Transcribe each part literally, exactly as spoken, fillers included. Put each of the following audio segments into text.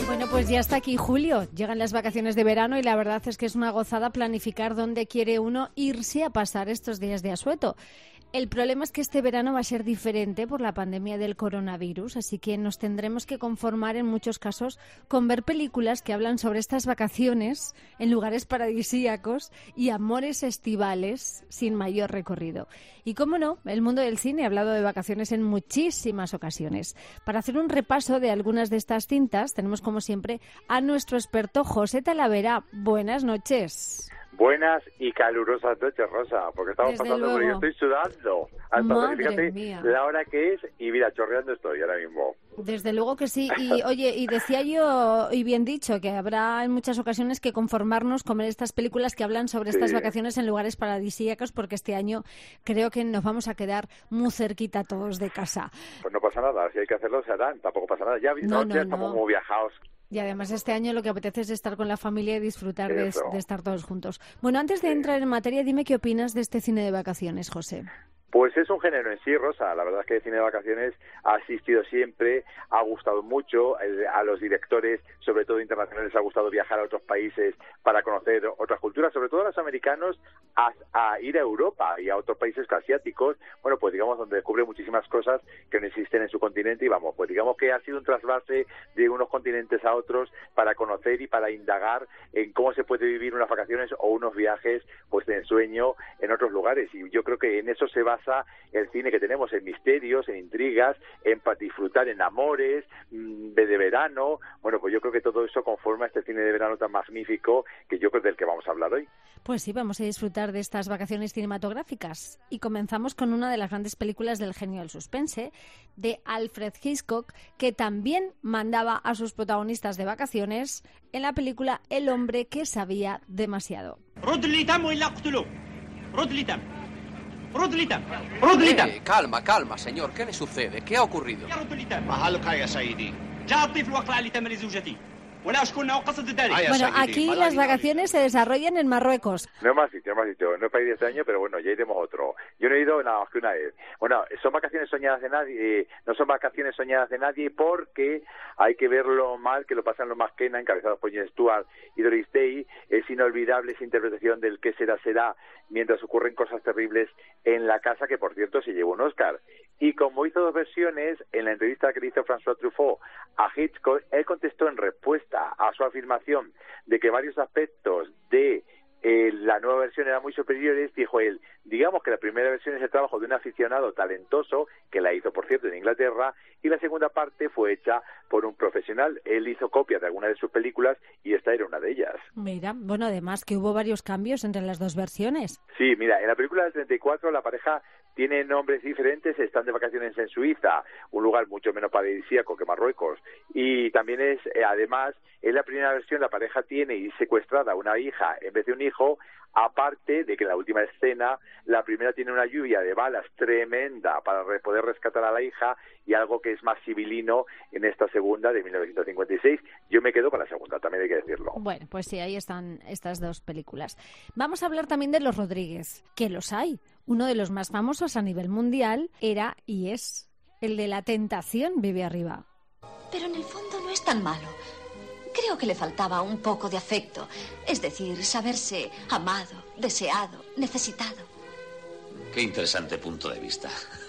Bueno, pues ya está aquí julio, llegan las vacaciones de verano y la verdad es que es una gozada planificar dónde quiere uno irse a pasar estos días de asueto. El problema es que este verano va a ser diferente por la pandemia del coronavirus, así que nos tendremos que conformar en muchos casos con ver películas que hablan sobre estas vacaciones en lugares paradisíacos y amores estivales sin mayor recorrido. Y cómo no, el mundo del cine ha hablado de vacaciones en muchísimas ocasiones. Para hacer un repaso de algunas de estas cintas, tenemos como siempre a nuestro experto José Talavera. Buenas noches. Buenas y calurosas noches, Rosa, porque estamos Desde pasando, luego. yo estoy sudando. Hasta Madre fíjate mía. la hora que es y mira, chorreando estoy ahora mismo. Desde luego que sí. Y oye, y decía yo, y bien dicho, que habrá en muchas ocasiones que conformarnos con ver estas películas que hablan sobre estas Sí. vacaciones en lugares paradisíacos, porque este año creo que nos vamos a quedar muy cerquita todos de casa. Pues no pasa nada, si hay que hacerlo se harán, tampoco pasa nada. Ya, No, no, no, ya estamos no. muy viajados. Y además este año lo que apetece es estar con la familia y disfrutar de, Eso. de estar todos juntos. Bueno, antes de entrar en materia, dime qué opinas de este cine de vacaciones, José. Pues es un género en sí, Rosa. La verdad es que el cine de vacaciones ha asistido siempre, ha gustado mucho eh, a los directores, sobre todo internacionales, ha gustado viajar a otros países para conocer otras culturas, sobre todo a los americanos, a, a ir a Europa y a otros países asiáticos, bueno, pues digamos donde descubre muchísimas cosas que no existen en su continente y vamos, pues digamos que ha sido un trasvase de unos continentes a otros para conocer y para indagar en cómo se puede vivir unas vacaciones o unos viajes pues de ensueño en otros lugares y yo creo que en eso se basa el cine que tenemos, en misterios, en intrigas, en para disfrutar en amores, de, de verano. Bueno, pues yo creo que todo eso conforma este cine de verano tan magnífico que yo creo del que vamos a hablar hoy. Pues sí, vamos a disfrutar de estas vacaciones cinematográficas. Y comenzamos con una de las grandes películas del genio del suspense, de Alfred Hitchcock, que también mandaba a sus protagonistas de vacaciones en la película El hombre que sabía demasiado. Eh, calma, calma, señor. ¿Qué le sucede? ¿Qué ha ocurrido? Bueno, aquí las vacaciones se desarrollan en Marruecos. No es más sitio, no es más sitio. No he pedido este año, pero bueno, ya iremos a otro. Yo no he ido nada más que una vez. Bueno, son vacaciones soñadas de nadie, eh, no son vacaciones soñadas de nadie porque hay que verlo mal, que lo pasan los Masquena, encabezados por Jon Stewart y Doris Day. Es inolvidable esa interpretación del qué será, será, mientras ocurren cosas terribles en la casa, que por cierto se llevó un Oscar. Y como hizo dos versiones, en la entrevista que le hizo François Truffaut a Hitchcock, él contestó en respuesta a su afirmación de que varios aspectos de eh, la nueva versión eran muy superiores, dijo él, digamos que la primera versión es el trabajo de un aficionado talentoso, que la hizo, por cierto, en Inglaterra, y la segunda parte fue hecha por un profesional. Él hizo copias de algunas de sus películas y esta era una de ellas. Mira, bueno, además que hubo varios cambios entre las dos versiones. Sí, mira, en la película del treinta y cuatro la pareja tiene nombres diferentes, están de vacaciones en Suiza, un lugar mucho menos paradisíaco que Marruecos, y también es, eh, además, en la primera versión la pareja tiene y secuestrada una hija en vez de un hijo, aparte de que en la última escena la primera tiene una lluvia de balas tremenda para re- poder rescatar a la hija y algo que es más civilino en esta segunda de mil novecientos cincuenta y seis. Yo me quedo con la segunda, también hay que decirlo. Bueno, pues sí, ahí están estas dos películas. Vamos a hablar también de los Rodríguez, que los hay. Uno de los más famosos a nivel mundial era y es el de La tentación vive arriba. Pero en el fondo no es tan malo. Creo que le faltaba un poco de afecto. Es decir, saberse amado, deseado, necesitado. Qué interesante punto de vista.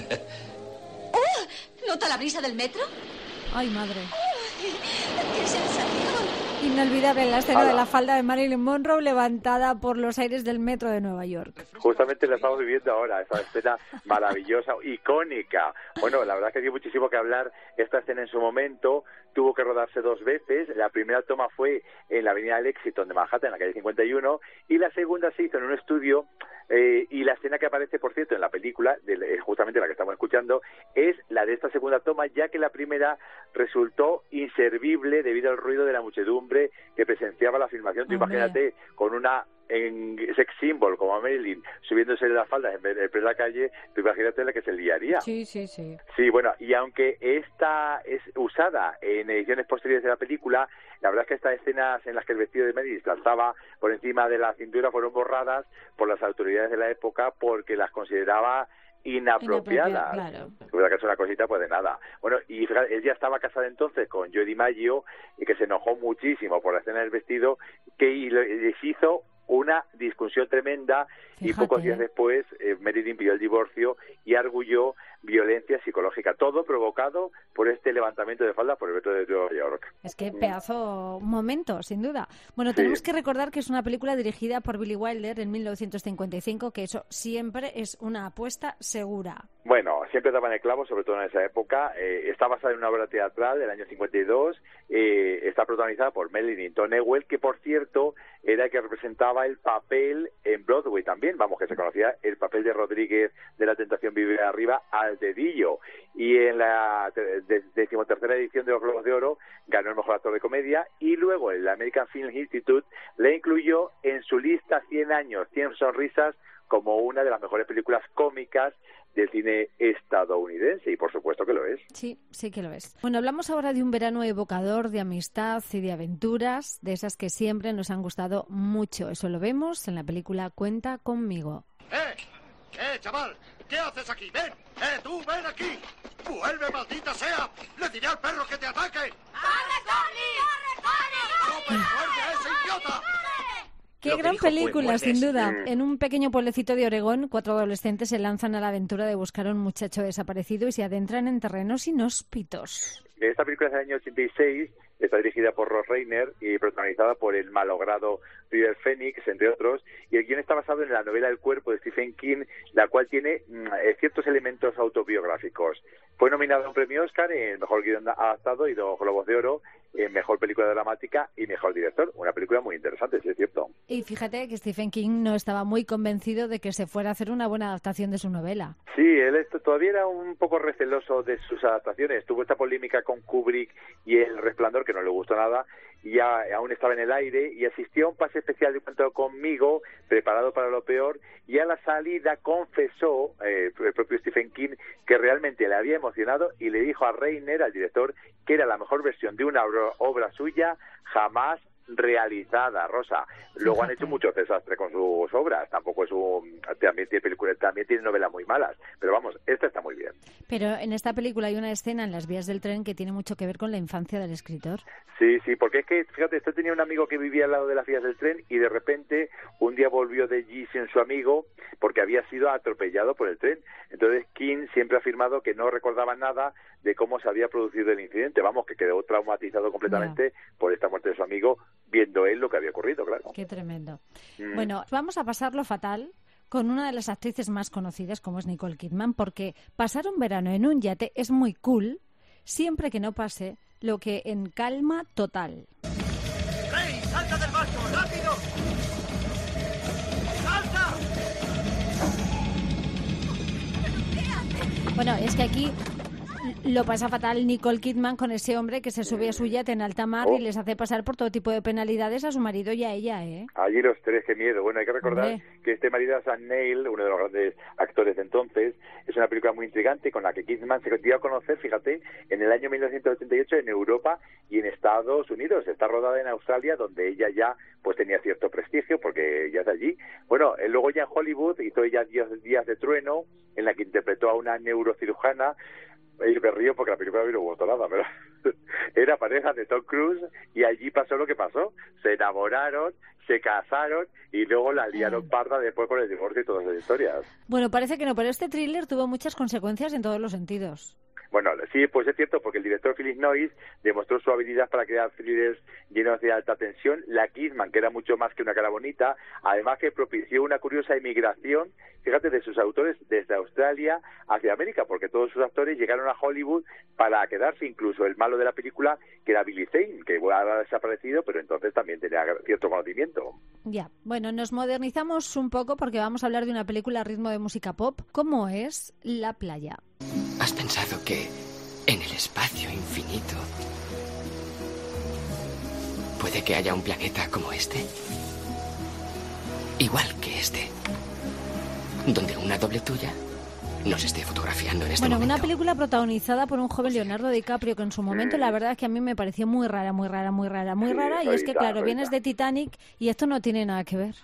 ¡Oh! ¿Nota la brisa del metro? Ay, madre. ¡Qué sensación! Inolvidable la escena Ala. de la falda de Marilyn Monroe levantada por los aires del metro de Nueva York. Justamente la estamos viviendo ahora, esa escena maravillosa, icónica. Bueno, la verdad es que dio muchísimo que hablar esta escena en su momento, tuvo que rodarse dos veces, la primera toma fue en la avenida del Éxito de Manhattan, en la calle cincuenta y uno, y la segunda se hizo en un estudio, eh, y la escena que aparece, por cierto, en la película, de, eh, justamente la que estamos escuchando, es la de esta segunda toma, ya que la primera resultó inservible debido al ruido de la muchedumbre que presenciaba la filmación. Tú Hombre. imagínate, con una en sex symbol como Marilyn subiéndose de las faldas en vez de la calle, tú imagínate la que se liaría. Sí, sí, sí. Sí, bueno, y aunque esta es usada en ediciones posteriores de la película, la verdad es que estas escenas en las que el vestido de Marilyn se alzaba por encima de la cintura fueron borradas por las autoridades de la época porque las consideraba inapropiadas. Claro. Que es una cosita, pues de nada. Bueno, y fíjate, él ya estaba casado entonces con Joe DiMaggio, y que se enojó muchísimo por la escena del vestido, que y le- les hizo una discusión tremenda. Fíjate. Y pocos días después eh, Marilyn pidió el divorcio y arguyó violencia psicológica, todo provocado por este levantamiento de falda por el metro de Nueva York. Es que pedazo momento, sin duda. Bueno, tenemos Sí. que recordar que es una película dirigida por Billy Wilder en mil novecientos cincuenta y cinco, que eso siempre es una apuesta segura. Bueno, siempre daban el clavo, sobre todo en esa época. Eh, está basada en una obra teatral del año cincuenta y dos. Eh, está protagonizada por Marilyn y Tom Ewell, que por cierto era el que representaba el papel en Broadway también. Vamos, que se conocía el papel de Rodríguez de La Tentación Vive Arriba al dedillo. Y en la te- de- decimotercera edición de los Globos de Oro ganó el mejor actor de comedia, y luego el American Film Institute le incluyó en su lista cien años, cien sonrisas, como una de las mejores películas cómicas del cine estadounidense, y por supuesto que lo es. Sí, sí que lo es. Bueno, hablamos ahora de un verano evocador de amistad y de aventuras, de esas que siempre nos han gustado mucho. Eso lo vemos en la película Cuenta conmigo. ¡Eh! ¡Eh, chaval! ¿Qué haces aquí? ¡Ven! ¡Eh, tú, ven aquí! ¡Vuelve, maldita sea! ¡Le diré al perro que te ataque! ¡Corre, Connie! ¡Corre, Connie! ¡No me muerde a ese idiota! Qué Lo que gran dijo fue, película, sin "Muerdes". duda. En un pequeño pueblecito de Oregón, cuatro adolescentes se lanzan a la aventura de buscar a un muchacho desaparecido y se adentran en terrenos inhóspitos. Esta película es del año ochenta y seis, está dirigida por Ross Reiner y protagonizada por el malogrado River Phoenix, entre otros, y el guion está basado en la novela El cuerpo de Stephen King, la cual tiene mm, eh, ciertos elementos autobiográficos. Fue nominado a un premio Oscar en Mejor Guion Adaptado y dos Globos de Oro en Mejor Película Dramática y Mejor Director. Una película muy interesante, sí es cierto. Y fíjate que Stephen King no estaba muy convencido de que se fuera a hacer una buena adaptación de su novela. Sí, él esto, todavía era un poco receloso de sus adaptaciones. Tuvo esta polémica con Kubrick y El Resplandor, que no le gustó nada, y ya aún estaba en el aire, y asistió a un pase especial de Cuento conmigo, preparado para lo peor, y a la salida confesó eh, el propio Stephen King que realmente le había emocionado, y le dijo a Reiner, al director, que era la mejor versión de una obra, obra suya jamás realizada, Rosa. Luego han hecho muchos desastres con sus obras, tampoco es un... también tiene películas, también tiene novelas muy malas, pero vamos, esta está muy bien. Pero en esta película hay una escena en las vías del tren que tiene mucho que ver con la infancia del escritor. Sí, sí, porque es que, fíjate, esto tenía un amigo que vivía al lado de las vías del tren, y de repente un día volvió de allí sin su amigo porque había sido atropellado por el tren. Entonces King siempre ha afirmado que no recordaba nada de cómo se había producido el incidente. Vamos, que quedó traumatizado completamente por esta muerte de su amigo, viendo él lo que había ocurrido, claro. Qué tremendo. Mm. Bueno, vamos a pasarlo fatal con una de las actrices más conocidas, como es Nicole Kidman, porque pasar un verano en un yate es muy cool, siempre que no pase lo que en Calma Total. ¡Rey, salta del barco! ¡Rápido! ¡Salta! Bueno, es que aquí lo pasa fatal Nicole Kidman con ese hombre que se sube a su yate en alta mar Oh. y les hace pasar por todo tipo de penalidades a su marido y a ella, ¿eh? Allí los tres, qué miedo. Bueno, hay que recordar Hombre. que este marido de Sam Neill, uno de los grandes actores de entonces, es una película muy intrigante con la que Kidman se dio a conocer, fíjate, en el año mil novecientos ochenta y ocho en Europa y en Estados Unidos. Está rodada en Australia, donde ella ya pues tenía cierto prestigio porque ya es de allí. Bueno, eh, luego ya en Hollywood hizo ella Días, Días de Trueno, en la que interpretó a una neurocirujana. Y me río porque la película a mí no me gustó nada, pero era pareja de Tom Cruise, y allí pasó lo que pasó. Se enamoraron, se casaron y luego la liaron Ah. parda después con el divorcio y todas esas historias. Bueno, parece que no, pero este thriller tuvo muchas consecuencias en todos los sentidos. Bueno, sí, pues es cierto, porque el director Philip Noyce demostró su habilidad para crear thrillers llenos de alta tensión. La Kidman, que era mucho más que una cara bonita, además que propició una curiosa emigración, fíjate, de sus autores desde Australia hacia América, porque todos sus actores llegaron a Hollywood para quedarse, incluso el malo de la película, que era Billy Zane, que ahora ha desaparecido, pero entonces también tenía cierto conocimiento. Ya, bueno, nos modernizamos un poco porque vamos a hablar de una película a ritmo de música pop, como es La playa. ¿Has pensado que en el espacio infinito puede que haya un planeta como este? Igual que este, donde una doble tuya nos esté fotografiando en este Bueno, momento. una película protagonizada por un joven Leonardo DiCaprio que en su momento la verdad es que a mí me pareció muy rara, muy rara, muy rara, muy Sí, rara, y es que ahorita, claro, vienes ahorita. de Titanic y esto no tiene nada que ver.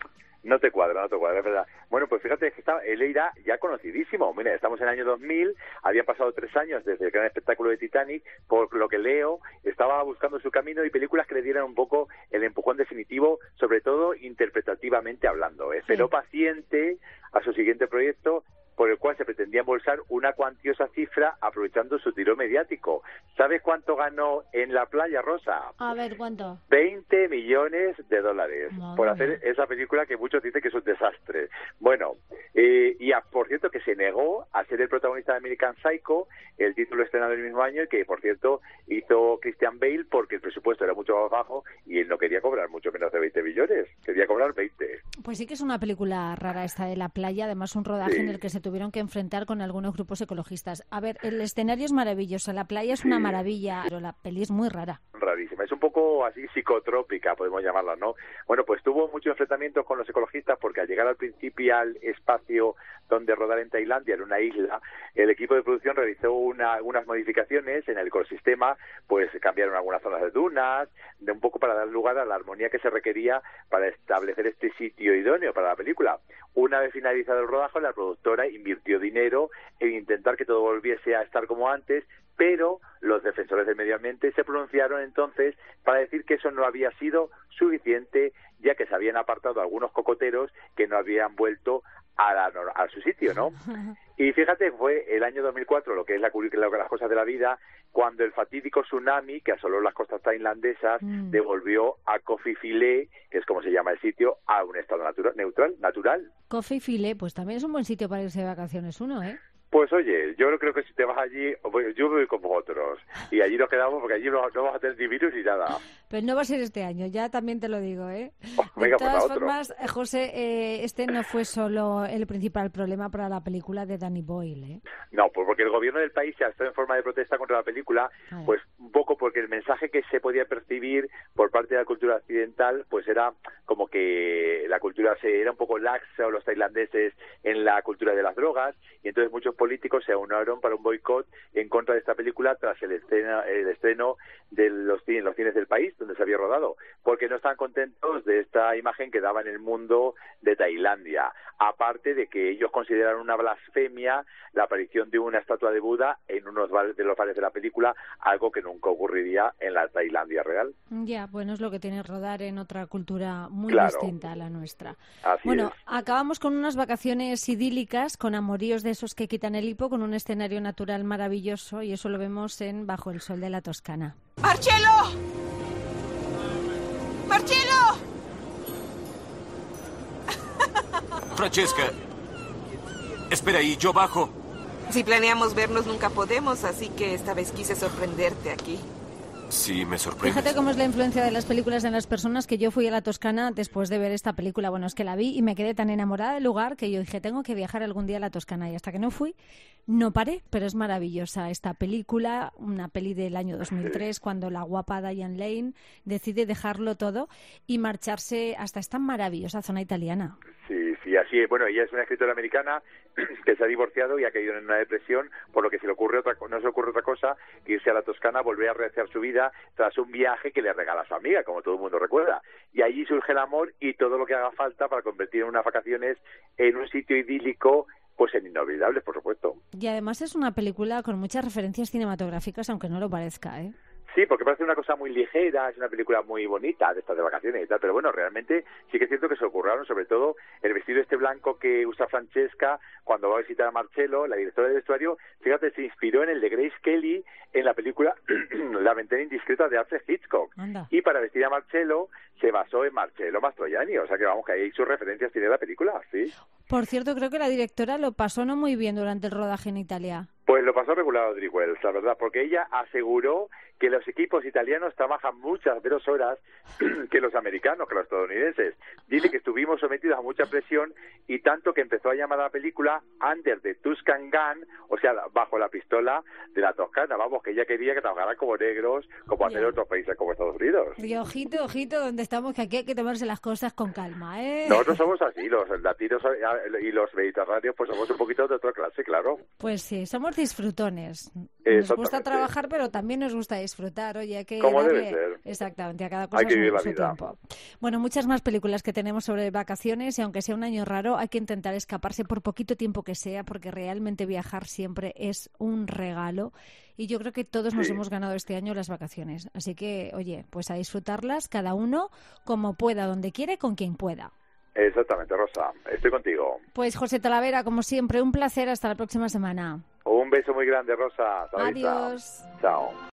No te cuadra, no te cuadra, es verdad. Bueno, pues fíjate que está, él era ya conocidísimo. Mira, estamos en el año dos mil, habían pasado tres años desde el gran espectáculo de Titanic, por lo que leo, estaba buscando su camino y películas que le dieran un poco el empujón definitivo, sobre todo interpretativamente hablando. Esperó sí. paciente a su siguiente proyecto, por el cual se pretendía embolsar una cuantiosa cifra aprovechando su tirón mediático. ¿Sabes cuánto ganó en La Playa, Rosa? A ver, ¿cuánto? veinte millones de dólares Madre por hacer esa película que muchos dicen que es un desastre. Bueno, eh, y a, por cierto que se negó a ser el protagonista de American Psycho, el título estrenado el mismo año, y que por cierto hizo Christian Bale porque el presupuesto era mucho más bajo y él no quería cobrar mucho menos de veinte millones, quería cobrar veinte. Pues sí que es una película rara esta de La Playa, además un rodaje sí. en el que se tuvieron que enfrentar con algunos grupos ecologistas. A ver, el escenario es maravilloso, la playa es sí. una maravilla, pero la peli es muy rara. Rarísima, es un poco así psicotrópica, podemos llamarla, ¿no? Bueno, pues tuvo muchos enfrentamientos con los ecologistas porque al llegar al principio al espacio donde rodar en Tailandia, en una isla, el equipo de producción realizó una, algunas modificaciones en el ecosistema, pues cambiaron algunas zonas de dunas, de un poco para dar lugar a la armonía que se requería para establecer este sitio idóneo para la película. Una vez finalizado el rodaje, la productora invirtió dinero en intentar que todo volviese a estar como antes, pero los defensores del medio ambiente se pronunciaron entonces para decir que eso no había sido suficiente, ya que se habían apartado algunos cocoteros que no habían vuelto a, la, a su sitio, ¿no? Y fíjate, fue el año dos mil cuatro, lo que es la, las cosas de la vida, cuando el fatídico tsunami que asoló las costas tailandesas mm. devolvió a Koh Phi Phi, que es como se llama el sitio, a un estado natural, neutral, natural. Koh Phi Phi, pues también es un buen sitio para irse de vacaciones uno, ¿eh? Pues oye, yo creo que si te vas allí, yo me voy con vosotros y allí nos quedamos porque allí no, no vas a tener ni virus ni nada. Pues no va a ser este año, ya también te lo digo, ¿eh? Oh, venga, de todas pues formas, otro. José, eh, este no fue solo el principal problema para la película de Danny Boyle, ¿eh? No, pues porque el gobierno del país se ha estado en forma de protesta contra la película, pues un poco porque el mensaje que se podía percibir por parte de la cultura occidental, pues era como que la cultura se era un poco laxa o los tailandeses en la cultura de las drogas, y entonces muchos políticos se aunaron para un boicot en contra de esta película tras el estreno, el estreno de los cines, los cines del país donde se había rodado, porque no estaban contentos de esta imagen que daba en el mundo de Tailandia, aparte de que ellos consideraron una blasfemia la aparición de una estatua de Buda en unos bares de los bares de la película, algo que nunca ocurriría en la Tailandia real. Ya, bueno, es lo que tiene rodar en otra cultura muy claro. distinta a la nuestra. Así bueno, es. Acabamos con unas vacaciones idílicas, con amoríos de esos que quitan el hipo, con un escenario natural maravilloso, y eso lo vemos en Bajo el sol de la Toscana. ¡Marcello! ¡Marcello! Francesca, espera ahí, yo bajo. Si planeamos vernos nunca podemos, así que esta vez quise sorprenderte aquí. Sí, me sorprende. Fíjate cómo es la influencia de las películas en las personas, que yo fui a la Toscana después de ver esta película. Bueno, es que la vi y me quedé tan enamorada del lugar que yo dije, tengo que viajar algún día a la Toscana, y hasta que no fui, no paré. Pero es maravillosa esta película, una peli del año dos mil tres, cuando la guapa Diane Lane decide dejarlo todo y marcharse hasta esta maravillosa zona italiana. Sí, sí, así es. Bueno, ella es una escritora americana que se ha divorciado y ha caído en una depresión, por lo que se le ocurre otra, no se le ocurre otra cosa que irse a la Toscana, volver a rehacer su vida tras un viaje que le regala a su amiga, como todo el mundo recuerda. Y allí surge el amor y todo lo que haga falta para convertir en unas vacaciones en un sitio idílico, pues en inolvidables, por supuesto. Y además es una película con muchas referencias cinematográficas, aunque no lo parezca, ¿eh? Sí, porque parece una cosa muy ligera, es una película muy bonita de estas de vacaciones y tal, pero bueno, realmente sí que es cierto que se ocurrieron, sobre todo el vestido este blanco que usa Francesca cuando va a visitar a Marcello, la directora del vestuario. Fíjate, se inspiró en el de Grace Kelly en la película La ventana indiscreta de Alfred Hitchcock. Anda. Y para vestir a Marcello se basó en Marcello Mastroianni, o sea que vamos, que ahí sus referencias tiene la película, sí. Por cierto, creo que la directora lo pasó no muy bien durante el rodaje en Italia. Pues lo pasó regular Audrey Wells, la verdad, porque ella aseguró que los equipos italianos trabajan muchas menos horas que los americanos, que los estadounidenses. Dice que estuvimos sometidos a mucha presión y tanto que empezó a llamar a la película Under the Tuscan Gun, o sea, bajo la pistola de la Toscana. Vamos, que ella quería que trabajaran como negros, como hacen otros países como Estados Unidos. Y ojito, ojito, donde estamos, que aquí hay que tomarse las cosas con calma, ¿eh? Nosotros somos así, los latinos y los mediterráneos, pues somos un poquito de otra clase, claro. Pues sí, somos disfrutones. Nos gusta trabajar, pero también nos gusta disfrutar. Oye, hay que Como darle... debe ser. Exactamente, a cada cosa hay que su, vivir la su vida. tiempo. Bueno, muchas más películas que tenemos sobre vacaciones y aunque sea un año raro, hay que intentar escaparse por poquito tiempo que sea, porque realmente viajar siempre es un regalo. Y yo creo que todos sí. nos hemos ganado este año las vacaciones. Así que, oye, pues a disfrutarlas cada uno como pueda, donde quiere, con quien pueda. Exactamente, Rosa. Estoy contigo. Pues José Talavera, como siempre, un placer. Hasta la próxima semana. Un beso muy grande, Rosa. Hasta la Adiós. vista. Chao.